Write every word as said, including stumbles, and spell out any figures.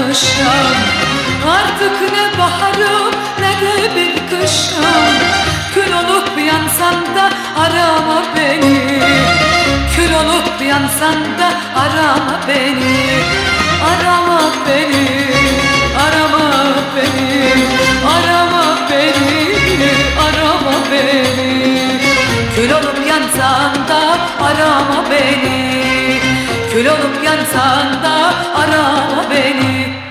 yaşamışam. Artık ne baharım ne de bir kışım. Kül olup yansan da arama beni. Kül olup yansan da arama beni. Arama beni, arama beni, arama beni, arama beni. Kül olup yansan da arama beni. Kül olup yansan da arama beni.